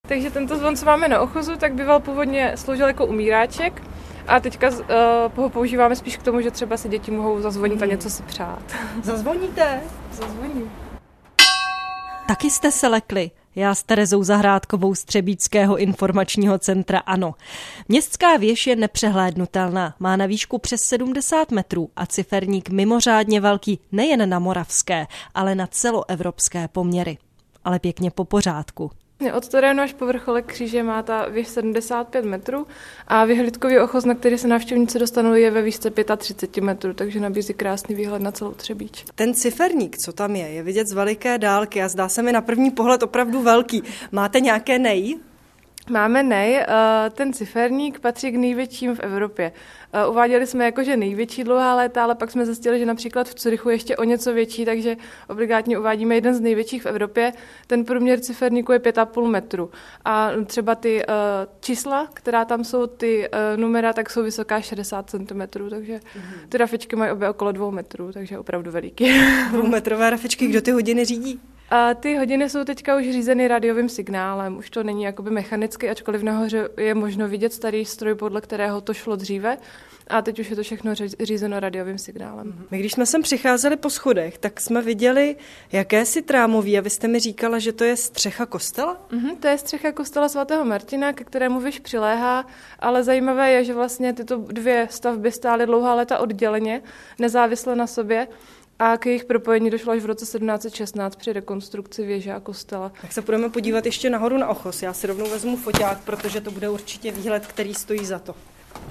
Takže tento zvon, co máme na ochozu, tak býval původně sloužil jako umíráček a teďka ho používáme spíš k tomu, že třeba si děti mohou zazvonit a něco si přát. Zazvoníte? Zazvoní. Taky jste se lekli. Já s Terezou Zahrádkovou z Třebíčského informačního centra ANO. Městská věž je nepřehlédnutelná, má na výšku přes 70 metrů a ciferník mimořádně velký nejen na moravské, ale na celoevropské poměry. Ale pěkně po pořádku. Od terénu až po vrcholek kříže má ta věž 75 metrů a vyhlídkový ochoz, na který se návštěvníci dostanou, je ve výšce 35 metrů, takže nabízí krásný výhled na celou Třebíč. Ten ciferník, co tam je vidět z veliké dálky a zdá se mi na první pohled opravdu velký. Máte nějaké nej? Máme nej, ten ciferník patří k největším v Evropě. Uváděli jsme jako, že největší dlouhá léta, ale pak jsme zjistili, že například v Curychu ještě o něco větší, takže obligátně uvádíme jeden z největších v Evropě. Ten průměr ciferníku je 5,5 metru. A třeba ty čísla, která tam jsou, ty numera, tak jsou vysoká 60 cm, takže ty rafičky mají obě okolo 2 metrů, takže opravdu veliký. 2metrové rafičky, kdo ty hodiny řídí? A ty hodiny jsou teďka už řízeny rádiovým signálem, už to není jakoby mechanicky, ačkoliv nahoře je možno vidět starý stroj, podle kterého to šlo dříve, a teď už je to všechno řízeno rádiovým signálem. My když jsme sem přicházeli po schodech, tak jsme viděli jakési trámoví a vy jste mi říkala, že to je střecha kostela? To je střecha kostela svatého Martina, ke kterému věž přiléhá, ale zajímavé je, že vlastně tyto dvě stavby stály dlouhá léta odděleně, nezávisle na sobě. A k jejich propojení došlo až v roce 1716 při rekonstrukci věže a kostela. Tak se budeme podívat ještě nahoru na ochoz. Já si rovnou vezmu foťák, protože to bude určitě výhled, který stojí za to.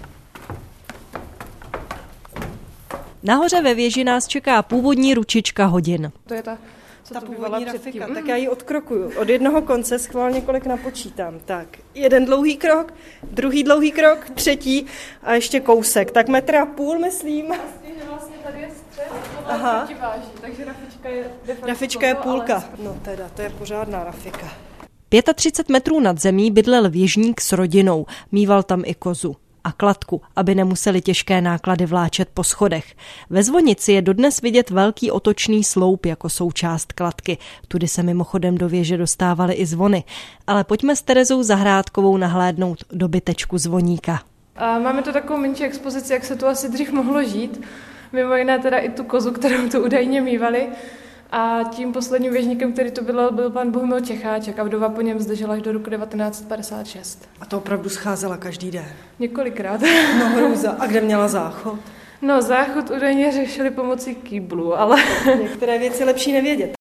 Nahoře ve věži nás čeká původní ručička hodin. To je ta původní rafika, tak já ji odkrokuju. Od jednoho konce schválně kolik napočítám. Tak, jeden dlouhý krok, druhý dlouhý krok, třetí a ještě kousek. Tak 1,5 metru, myslím. Vlastně tady je střed, aha. Váží, takže rafička je rafička je půlka. No teda, to je pořádná rafika. 35 metrů nad zemí bydlel věžník s rodinou, míval tam i kozu a kladku, aby nemuseli těžké náklady vláčet po schodech. Ve zvonici je dodnes vidět velký otočný sloup jako součást kladky. Tudy se mimochodem do věže dostávaly i zvony. Ale pojďme s Terezou Zahrádkovou nahlédnout do bytečku zvoníka. A máme tu takovou menší expozici, jak se tu asi dřív mohlo žít. Mimo jiné teda i tu kozu, kterou tu údajně mívali. A tím posledním věžníkem, který tu byl pan Bohumil Čecháček a vdova po něm zde žila až do roku 1956. A to opravdu scházela každý den? Několikrát. No hrůza. A kde měla záchod? No záchod údajně řešili pomocí kýblu, ale... Některé věci lepší nevědět.